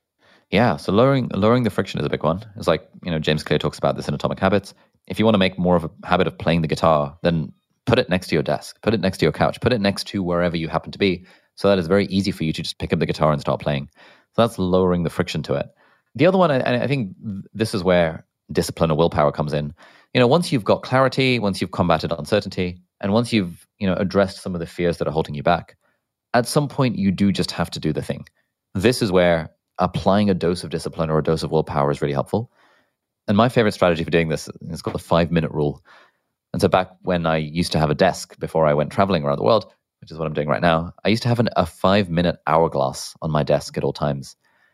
Yeah, so lowering lowering the friction is a big one. It's like, you know, James Clear talks about this in Atomic Habits. If you want to make more of a habit of playing the guitar, then put it next to your desk, put it next to your couch, put it next to wherever you happen to be, so that it's very easy for you to just pick up the guitar and start playing. So that's lowering the friction to it. The other one, and I think this is where discipline or willpower comes in. You know, once you've got clarity, once you've combated uncertainty, and once you've, you know, addressed some of the fears that are holding you back, at some point you do just have to do the thing. This is where applying a dose of discipline or a dose of willpower is really helpful. And my favorite strategy for doing this is called the five-minute rule. And so back when I used to have a desk before I went traveling around the world, which is what I'm doing right now, I used to have an, a five-minute hourglass on my desk at all times.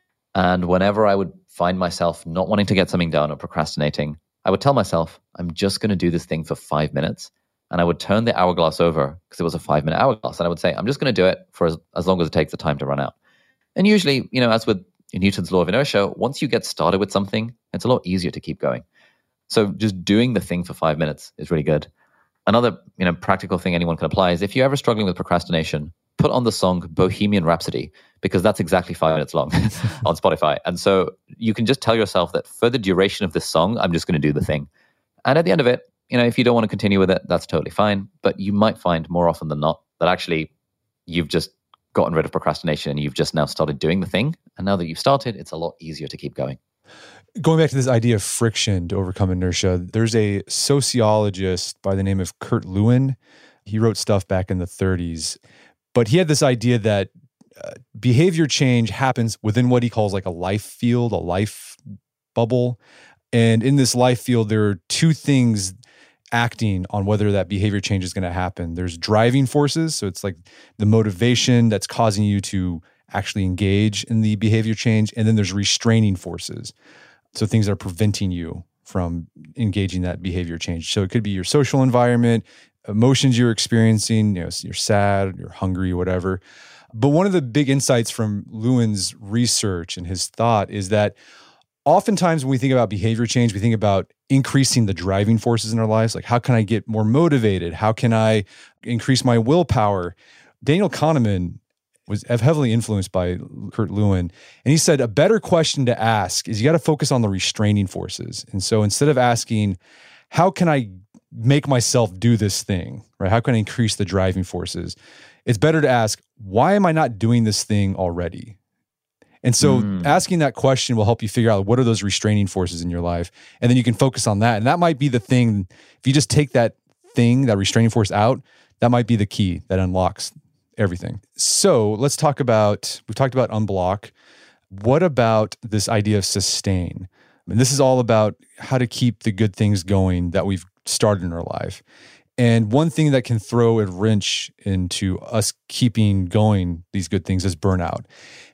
And whenever I would find myself not wanting to get something done or procrastinating, I would tell myself, I'm just going to do this thing for five minutes. And I would turn the hourglass over because it was a five-minute hourglass. And I would say, I'm just going to do it for as, as long as it takes the time to run out. And usually, you know, as with Newton's law of inertia, once you get started with something, it's a lot easier to keep going. So just doing the thing for five minutes is really good. Another, you know, practical thing anyone can apply is if you're ever struggling with procrastination, put on the song Bohemian Rhapsody, because that's exactly five minutes long on Spotify. And so you can just tell yourself that for the duration of this song, I'm just going to do the thing. And at the end of it, you know, if you don't want to continue with it, that's totally fine. But you might find more often than not that actually you've just gotten rid of procrastination and you've just now started doing the thing. And now that you've started, it's a lot easier to keep going. Going back to this idea of friction to overcome inertia, there's a sociologist by the name of Kurt Lewin. He wrote stuff back in the thirties, but he had this idea that uh, behavior change happens within what he calls like a life field, a life bubble. And in this life field, there are two things acting on whether that behavior change is going to happen. There's driving forces. So it's like the motivation that's causing you to actually engage in the behavior change. And then there's restraining forces. So things that are preventing you from engaging that behavior change. So it could be your social environment, emotions you're experiencing, you know, you're sad, you're hungry, whatever. But one of the big insights from Lewin's research and his thought is that oftentimes when we think about behavior change, we think about increasing the driving forces in our lives. Like, how can I get more motivated? How can I increase my willpower? Daniel Kahneman was heavily influenced by Kurt Lewin. And he said, a better question to ask is you got to focus on the restraining forces. And so instead of asking, how can I make myself do this thing, right? How can I increase the driving forces? It's better to ask, why am I not doing this thing already? And so mm. asking that question will help you figure out what are those restraining forces in your life. And then you can focus on that. And that might be the thing. If you just take that thing, that restraining force out, that might be the key that unlocks everything. So let's talk about, we've talked about unblock. What about this idea of sustain? And this is all about how to keep the good things going that we've started in our life. And one thing that can throw a wrench into us keeping going these good things is burnout.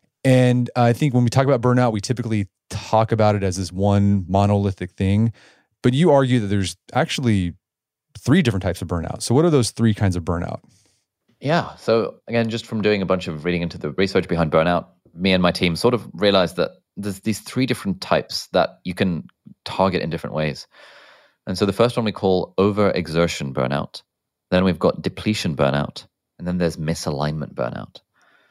And I think when we talk about burnout, we typically talk about it as this one monolithic thing. But you argue that there's actually three different types of burnout. So what are those three kinds of burnout? Yeah. So again, just from doing a bunch of reading into the research behind burnout, me and my team sort of realized that there's these three different types that you can target in different ways. And so the first one we call overexertion burnout. Then we've got depletion burnout. And then there's misalignment burnout.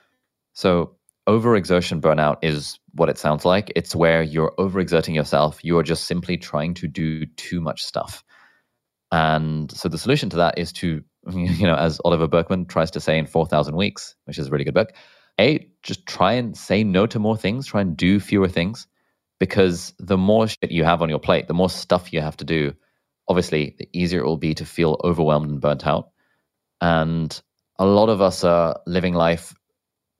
So overexertion burnout is what it sounds like. It's where you're overexerting yourself. You are just simply trying to do too much stuff. And so the solution to that is to, you know, as Oliver Burkeman tries to say in four thousand Weeks, which is a really good book, A, just try and say no to more things, try and do fewer things, because the more shit you have on your plate, the more stuff you have to do, obviously, the easier it will be to feel overwhelmed and burnt out. And a lot of us are living life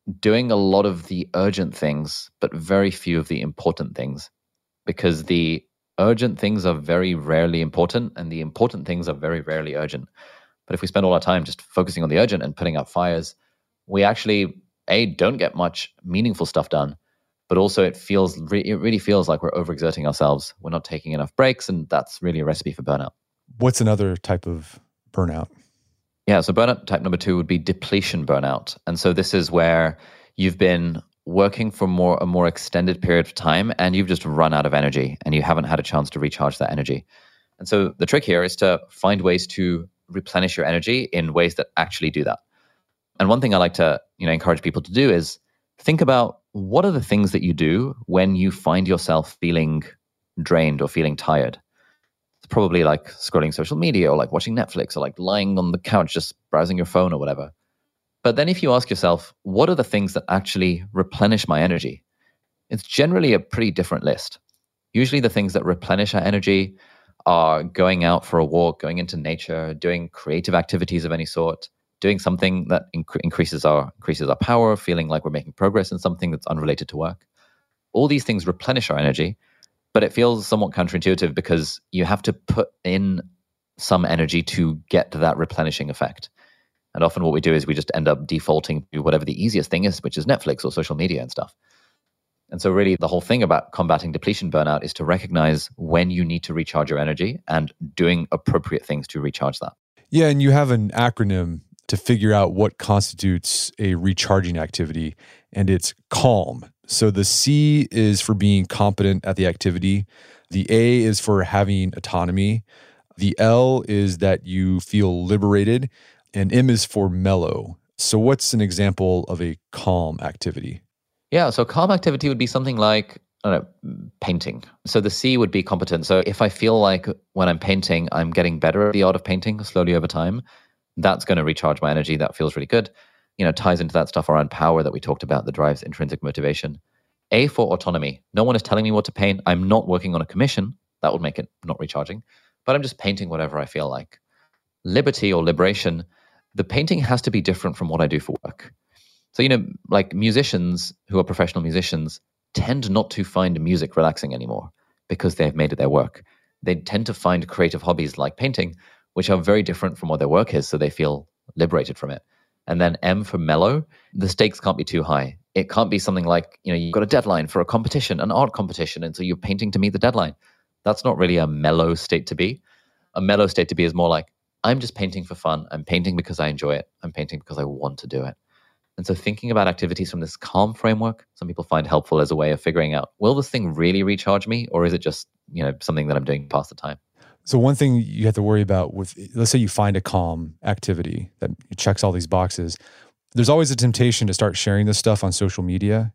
doing a lot of the urgent things, but very few of the important things, because the urgent things are very rarely important and the important things are very rarely urgent. But if we spend all our time just focusing on the urgent and putting out fires, we actually, A, don't get much meaningful stuff done, but also it feels re- it really feels like we're overexerting ourselves. We're not taking enough breaks, and that's really a recipe for burnout. What's another type of burnout? Yeah, so burnout type number two would be depletion burnout. And so this is where you've been working for more a more extended period of time and you've just run out of energy and you haven't had a chance to recharge that energy. And so the trick here is to find ways to replenish your energy in ways that actually do that. And one thing I like to, you know, encourage people to do is think about what are the things that you do when you find yourself feeling drained or feeling tired. It's probably like scrolling social media or like watching Netflix or like lying on the couch just browsing your phone or whatever. But then if you ask yourself, what are the things that actually replenish my energy? It's generally a pretty different list. Usually the things that replenish our energy are going out for a walk, going into nature, doing creative activities of any sort, doing something that inc- increases our increases our power, feeling like we're making progress in something that's unrelated to work. All these things replenish our energy, but it feels somewhat counterintuitive because you have to put in some energy to get to that replenishing effect. And often what we do is we just end up defaulting to whatever the easiest thing is, which is Netflix or social media and stuff. And so really the whole thing about combating depletion burnout is to recognize when you need to recharge your energy and doing appropriate things to recharge that. Yeah, and you have an acronym to figure out what constitutes a recharging activity, and it's CALM. So the C is for being competent at the activity. The A is for having autonomy. The L is that you feel liberated, and M is for mellow. So what's an example of a calm activity? Yeah, so calm activity would be something like, I don't know, painting. So the C would be competent. So if I feel like when I'm painting, I'm getting better at the art of painting slowly over time, that's going to recharge my energy. That feels really good. You know, ties into that stuff around power that we talked about that drives intrinsic motivation. A for autonomy. No one is telling me what to paint. I'm not working on a commission. That would make it not recharging. But I'm just painting whatever I feel like. Liberty or liberation. The painting has to be different from what I do for work. So, you know, like musicians who are professional musicians tend not to find music relaxing anymore because they've made it their work. They tend to find creative hobbies like painting, which are very different from what their work is, so they feel liberated from it. And then M for mellow, the stakes can't be too high. It can't be something like, you know, you've got a deadline for a competition, an art competition, and so you're painting to meet the deadline. That's not really a mellow state to be. A mellow state to be is more like, I'm just painting for fun. I'm painting because I enjoy it. I'm painting because I want to do it. And so thinking about activities from this calm framework, some people find helpful as a way of figuring out, will this thing really recharge me? Or is it just, you know, something that I'm doing to pass the time? So one thing you have to worry about with, let's say you find a calm activity that checks all these boxes, there's always a temptation to start sharing this stuff on social media,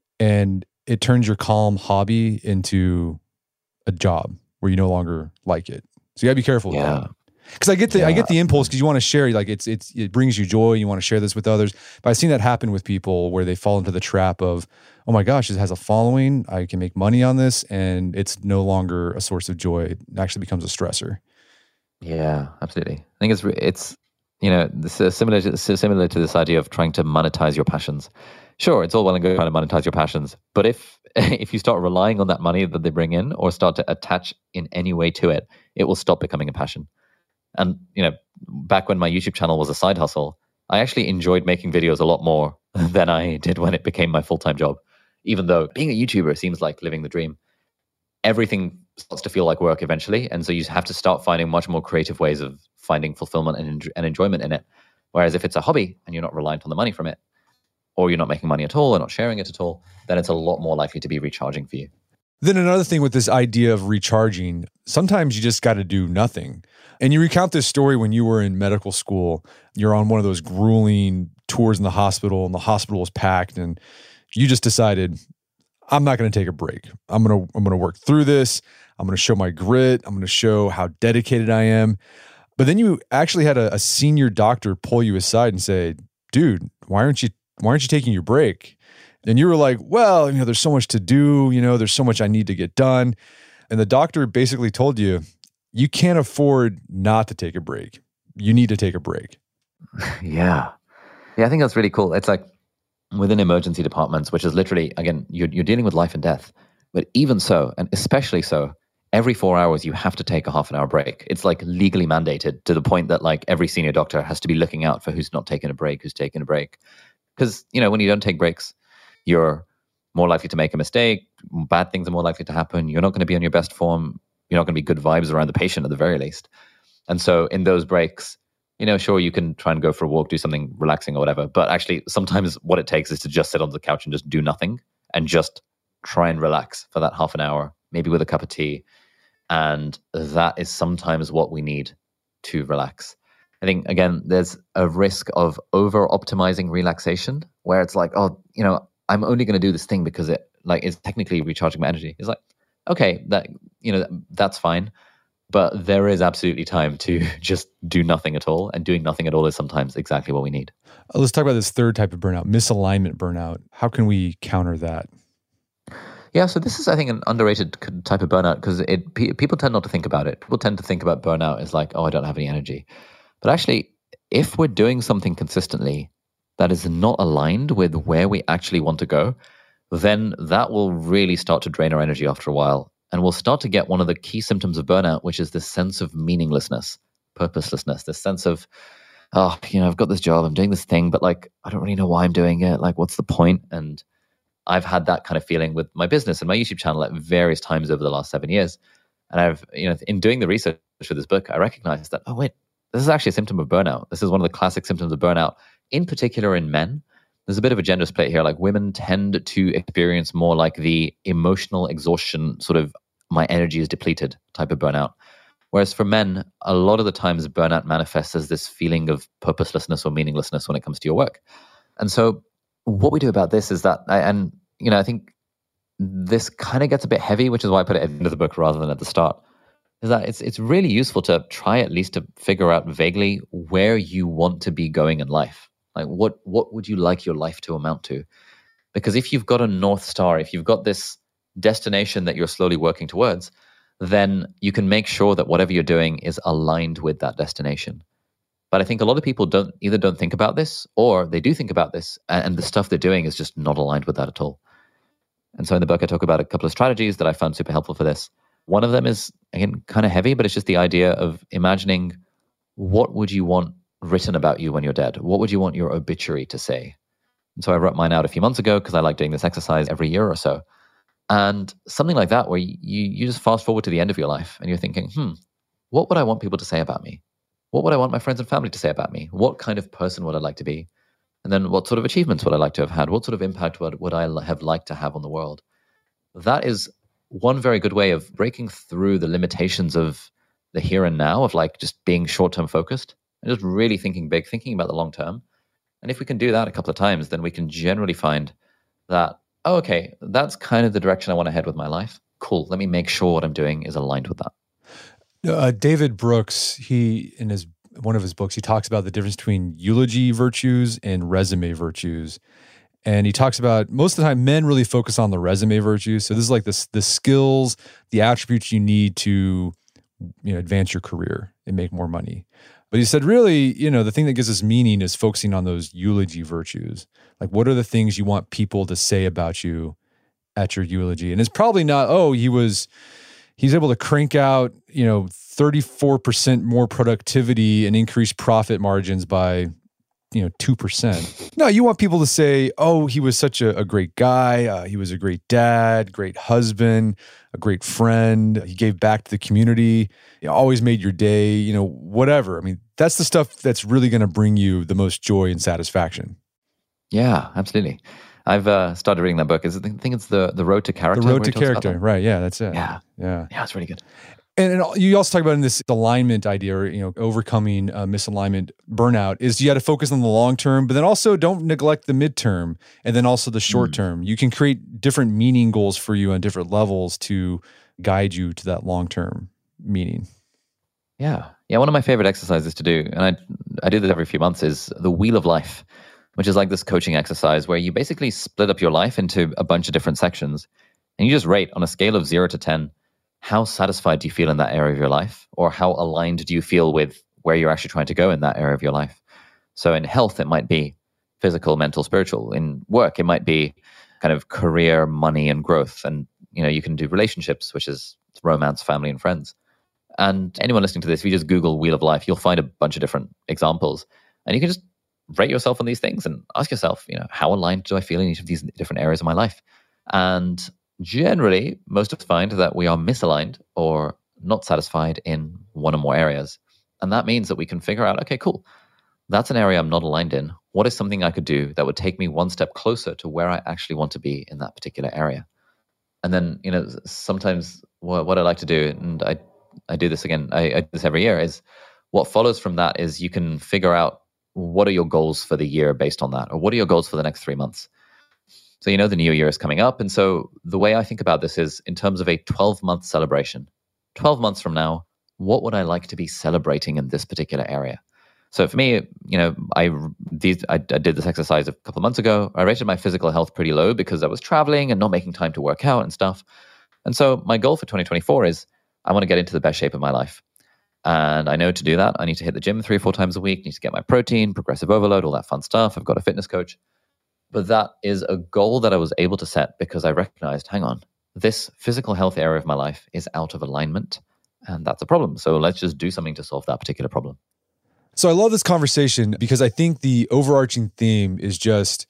and it turns your calm hobby into a job where you no longer like it. So you gotta be careful yeah. with that. Because I get the yeah. I get the impulse because you want to share, like it's it's it brings you joy. You want to share this with others. But I've seen that happen with people where they fall into the trap of, oh my gosh, it has a following. I can make money on this, and it's no longer a source of joy. It actually becomes a stressor. Yeah, absolutely. I think it's it's you know this is similar to, similar to this idea of trying to monetize your passions. Sure, it's all well and good trying to monetize your passions, but if if you start relying on that money that they bring in, or start to attach in any way to it, it will stop becoming a passion. And, you know, back when my YouTube channel was a side hustle, I actually enjoyed making videos a lot more than I did when it became my full-time job. Even though being a YouTuber seems like living the dream, everything starts to feel like work eventually. And so you have to start finding much more creative ways of finding fulfillment and, and enjoyment in it. Whereas if it's a hobby and you're not reliant on the money from it, or you're not making money at all or not sharing it at all, then it's a lot more likely to be recharging for you. Then another thing with this idea of recharging, sometimes you just got to do nothing. And you recount this story when you were in medical school. You're on one of those grueling tours in the hospital, and the hospital was packed, and you just decided, I'm not going to take a break. I'm going to I'm going to work through this. I'm going to show my grit. I'm going to show how dedicated I am. But then you actually had a, a senior doctor pull you aside and say, dude, why aren't you why aren't you taking your break? And you were like, well, you know, there's so much to do, you know, there's so much I need to get done. And the doctor basically told you, you can't afford not to take a break. You need to take a break. Yeah. Yeah, I think that's really cool. It's like, within emergency departments, which is literally, again, you're, you're dealing with life and death. But even so, and especially so, every four hours you have to take a half an hour break. It's like legally mandated to the point that like every senior doctor has to be looking out for who's not taking a break, who's taking a break. Because, you know, when you don't take breaks, you're more likely to make a mistake. Bad things are more likely to happen. You're not going to be on your best form. You're not going to be good vibes around the patient at the very least. And so in those breaks, you know, sure, you can try and go for a walk, do something relaxing or whatever. But actually, sometimes what it takes is to just sit on the couch and just do nothing and just try and relax for that half an hour, maybe with a cup of tea. And that is sometimes what we need to relax. I think, again, there's a risk of over-optimizing relaxation where it's like, oh, you know, I'm only going to do this thing because it like it's technically recharging my energy. It's like, okay, that, you know, that's fine. But there is absolutely time to just do nothing at all. And doing nothing at all is sometimes exactly what we need. Uh, let's talk about this third type of burnout, misalignment burnout. How can we counter that? Yeah, so this is, I think, an underrated type of burnout because it pe- people tend not to think about it. People tend to think about burnout as like, oh, I don't have any energy. But actually, if we're doing something consistently that is not aligned with where we actually want to go, then that will really start to drain our energy after a while. And we'll start to get one of the key symptoms of burnout, which is this sense of meaninglessness, purposelessness, this sense of, oh, you know, I've got this job, I'm doing this thing, but like, I don't really know why I'm doing it. Like, what's the point? And I've had that kind of feeling with my business and my YouTube channel at various times over the last seven years. And I've, you know, in doing the research for this book, I recognized that, oh, wait, this is actually a symptom of burnout. This is one of the classic symptoms of burnout, in particular in men. There's a bit of a gender split here. Like women tend to experience more like the emotional exhaustion, sort of my energy is depleted type of burnout. Whereas for men, a lot of the times burnout manifests as this feeling of purposelessness or meaninglessness when it comes to your work. And so what we do about this is that, and you know, I think this kind of gets a bit heavy, which is why I put it at the end of the book rather than at the start, is that it's it's really useful to try at least to figure out vaguely where you want to be going in life. Like what what would you like your life to amount to? Because if you've got a North Star, if you've got this destination that you're slowly working towards, then you can make sure that whatever you're doing is aligned with that destination. But I think a lot of people don't either don't think about this, or they do think about this, and the stuff they're doing is just not aligned with that at all. And so in the book, I talk about a couple of strategies that I found super helpful for this. One of them is, again, kind of heavy, but it's just the idea of imagining what would you want written about you when you're dead? What would you want your obituary to say? And so I wrote mine out a few months ago because I like doing this exercise every year or so. And something like that, where you, you just fast forward to the end of your life and you're thinking, hmm, what would I want people to say about me? What would I want my friends and family to say about me? What kind of person would I like to be? And then what sort of achievements would I like to have had? What sort of impact would, would I have liked to have on the world? That is one very good way of breaking through the limitations of the here and now, of like just being short-term focused and just really thinking big, thinking about the long term. And if we can do that a couple of times, then we can generally find that, oh, okay, that's kind of the direction I want to head with my life. Cool. Let me make sure what I'm doing is aligned with that. Uh, David Brooks, he in his one of his books, he talks about the difference between eulogy virtues and resume virtues. And he talks about, most of the time, men really focus on the resume virtues. So this is like the, the skills, the attributes you need to, you know, advance your career and make more money. But he said, really, you know, the thing that gives us meaning is focusing on those eulogy virtues. Like, what are the things you want people to say about you at your eulogy? And it's probably not, oh, he was... he's able to crank out, you know, thirty-four percent more productivity and increase profit margins by, you know, two percent. No, you want people to say, oh, he was such a, a great guy. Uh, he was a great dad, great husband, a great friend. He gave back to the community. He always made your day, you know, whatever. I mean, that's the stuff that's really going to bring you the most joy and satisfaction. Yeah, absolutely. I've uh, started reading that book. Is I think it's the the Road to Character. The Road to Character, right? Yeah, that's it. Yeah, yeah, yeah. It's really good. And, and you also talk about in this alignment idea, or you know, overcoming uh, misalignment, burnout. Is you got to focus on the long term, but then also don't neglect the midterm, and then also the short mm. term. You can create different meaning goals for you on different levels to guide you to that long term meaning. Yeah, yeah. One of my favorite exercises to do, and I I do this every few months, is the Wheel of Life, which is like this coaching exercise where you basically split up your life into a bunch of different sections and you just rate on a scale of zero to ten, how satisfied do you feel in that area of your life, or how aligned do you feel with where you're actually trying to go in that area of your life? So in health, it might be physical, mental, spiritual. In work, it might be kind of career, money, and growth. And, you know, you can do relationships, which is romance, family, and friends. And anyone listening to this, if you just Google Wheel of Life, you'll find a bunch of different examples. And you can just rate yourself on these things and ask yourself, you know, how aligned do I feel in each of these different areas of my life? And generally, most of us find that we are misaligned or not satisfied in one or more areas. And that means that we can figure out, okay, cool, that's an area I'm not aligned in. What is something I could do that would take me one step closer to where I actually want to be in that particular area? And then, you know, sometimes what, what I like to do, and I, I do this again, I, I do this every year, is what follows from that is you can figure out what are your goals for the year based on that, or what are your goals for the next three months? So, you know, the new year is coming up. And so the way I think about this is in terms of a twelve-month celebration. twelve months from now, what would I like to be celebrating in this particular area? So for me, you know, I, these, I, I did this exercise a couple of months ago. I rated my physical health pretty low because I was traveling and not making time to work out and stuff. And so my goal for twenty twenty-four is I want to get into the best shape of my life. And I know to do that, I need to hit the gym three or four times a week, need to get my protein, progressive overload, all that fun stuff. I've got a fitness coach. But that is a goal that I was able to set because I recognized, hang on, this physical health area of my life is out of alignment. And that's a problem. So let's just do something to solve that particular problem. So I love this conversation because I think the overarching theme is just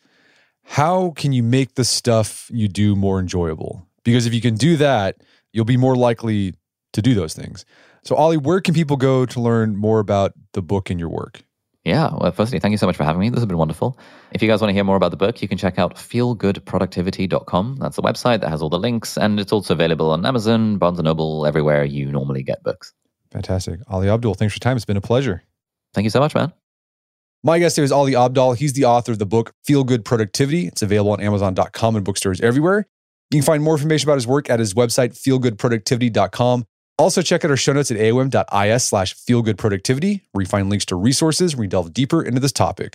how can you make the stuff you do more enjoyable? Because if you can do that, you'll be more likely to do those things. So Ollie, where can people go to learn more about the book and your work? Yeah, well, firstly, thank you so much for having me. This has been wonderful. If you guys want to hear more about the book, you can check out feel good productivity dot com. That's the website that has all the links, and it's also available on Amazon, Barnes and Noble, everywhere you normally get books. Fantastic. Ali Abdaal, thanks for your time. It's been a pleasure. Thank you so much, man. My guest today is Ali Abdaal. He's the author of the book Feel Good Productivity. It's available on amazon dot com and bookstores everywhere. You can find more information about his work at his website, feel good productivity dot com. Also, check out our show notes at aom dot is slash feelgoodproductivity, where you find links to resources where we delve deeper into this topic.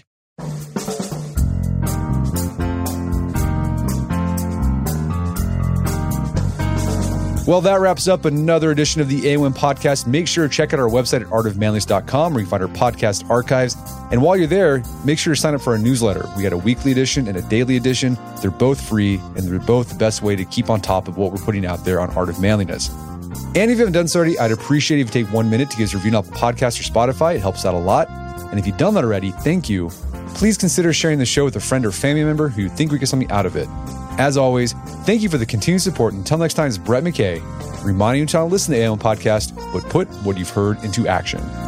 Well, that wraps up another edition of the A O M podcast. Make sure to check out our website at art of manliness dot com, where you find our podcast archives. And while you're there, make sure to sign up for our newsletter. We got a weekly edition and a daily edition. They're both free, and they're both the best way to keep on top of what we're putting out there on Art of Manliness. And if you haven't done so already, I'd appreciate it if you take one minute to give us a review on Apple Podcasts or Spotify. It helps out a lot. And if you've done that already, thank you. Please consider sharing the show with a friend or family member who you think we get something out of it. As always, thank you for the continued support. Until next time, it's Brett McKay, reminding you to not listen to the A O M podcast, but put what you've heard into action.